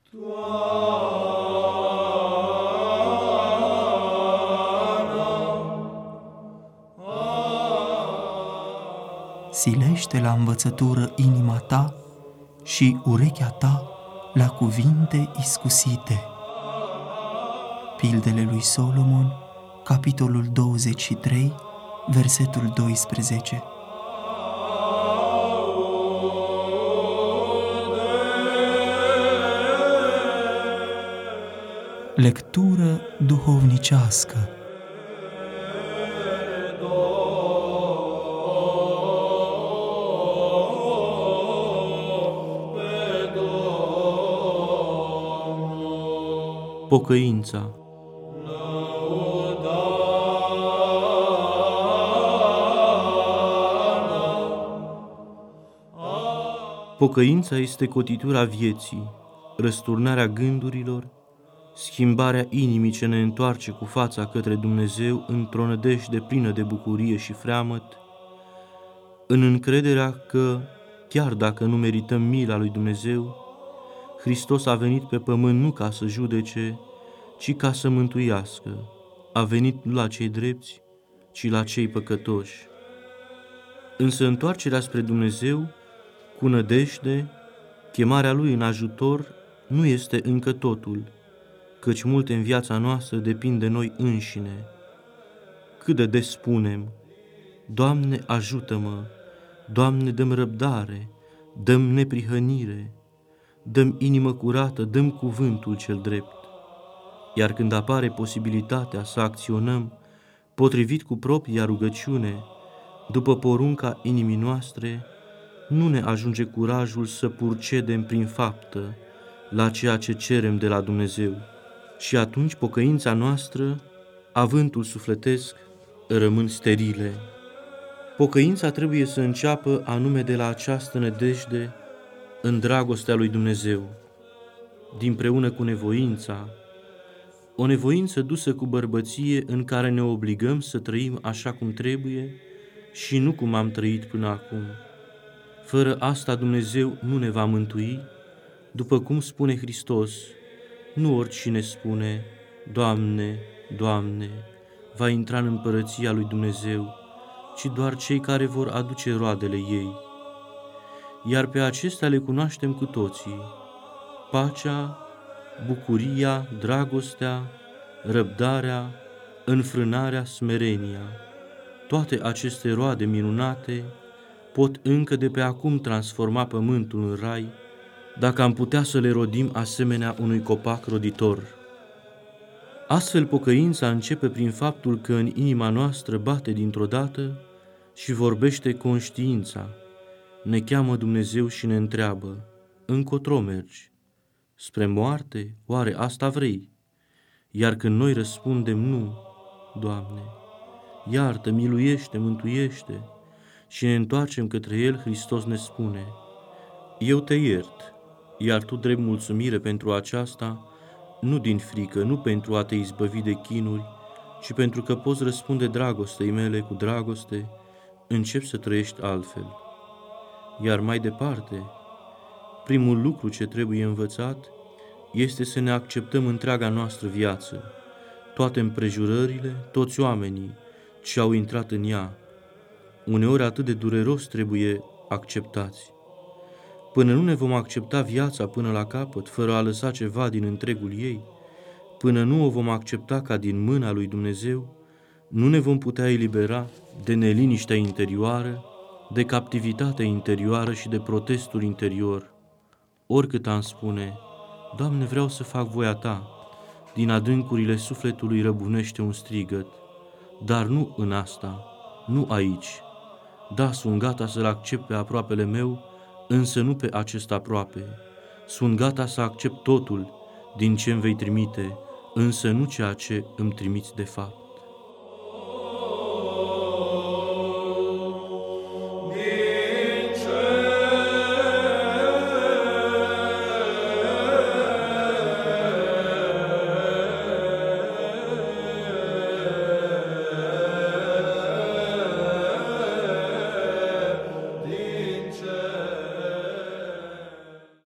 Silește la învățătură inima ta și urechea ta la cuvinte iscusite. Pildele lui Solomon, capitolul 23, versetul 12. Lectură duhovnicească. Pocăința. Pocăința este cotitura vieții, răsturnarea gândurilor, schimbarea inimii ce ne întoarce cu fața către Dumnezeu într-o nădejde plină de bucurie și freamăt, în încrederea că, chiar dacă nu merităm mila lui Dumnezeu, Hristos a venit pe pământ nu ca să judece, ci ca să mântuiască. A venit nu la cei drepți, ci la cei păcătoși. Însă întoarcerea spre Dumnezeu, cu nădejde, chemarea Lui în ajutor, nu este încă totul, căci multe în viața noastră depind de noi înșine. Cât de des spunem: Doamne, ajută-mă, Doamne, dă-mi răbdare, dă-mi neprihănire, dă-mi inimă curată, dă-mi cuvântul cel drept. Iar când apare posibilitatea să acționăm potrivit cu propria rugăciune, după porunca inimii noastre, nu ne ajunge curajul să purcedem prin faptă la ceea ce cerem de la Dumnezeu. Și atunci pocăința noastră, avântul sufletesc, rămân sterile. Pocăința trebuie să înceapă anume de la această nădejde în dragostea lui Dumnezeu, dinpreună cu nevoința, o nevoință dusă cu bărbăție în care ne obligăm să trăim așa cum trebuie și nu cum am trăit până acum. Fără asta Dumnezeu nu ne va mântui, după cum spune Hristos: nu oricine spune Doamne, Doamne, va intra în împărăția lui Dumnezeu, ci doar cei care vor aduce roadele ei. Iar pe acestea le cunoaștem cu toții: pacea, bucuria, dragostea, răbdarea, înfrânarea, smerenia. Toate aceste roade minunate pot încă de pe acum transforma pământul în rai, dacă am putea să le rodim asemenea unui copac roditor. Astfel, pocăința începe prin faptul că în inima noastră bate dintr-o dată și vorbește conștiința. Ne cheamă Dumnezeu și ne întreabă: încotro mergi? Spre moarte? Oare asta vrei? Iar când noi răspundem nu, Doamne, iartă, miluiește, mântuiește, și ne întoarcem către El, Hristos ne spune: eu te iert, iar tu drept mulțumire pentru aceasta, nu din frică, nu pentru a te izbăvi de chinuri, ci pentru că poți răspunde dragostei mele cu dragoste, începi să trăiești altfel. Iar mai departe, primul lucru ce trebuie învățat este să ne acceptăm întreaga noastră viață, toate împrejurările, toți oamenii ce au intrat în ea, uneori atât de dureros trebuie acceptați. Până nu ne vom accepta viața până la capăt, fără a lăsa ceva din întregul ei, până nu o vom accepta ca din mâna lui Dumnezeu, nu ne vom putea elibera de neliniștea interioară, de captivitatea interioară și de protestul interior. Oricât am spune: Doamne, vreau să fac voia Ta, din adâncurile sufletului răbunește un strigăt: dar nu în asta, nu aici. Da, sunt gata să-L accept pe aproapele meu, însă nu pe acest aproape. Sunt gata să accept totul din ce îmi vei trimite, însă nu ceea ce îmi trimiți de fapt.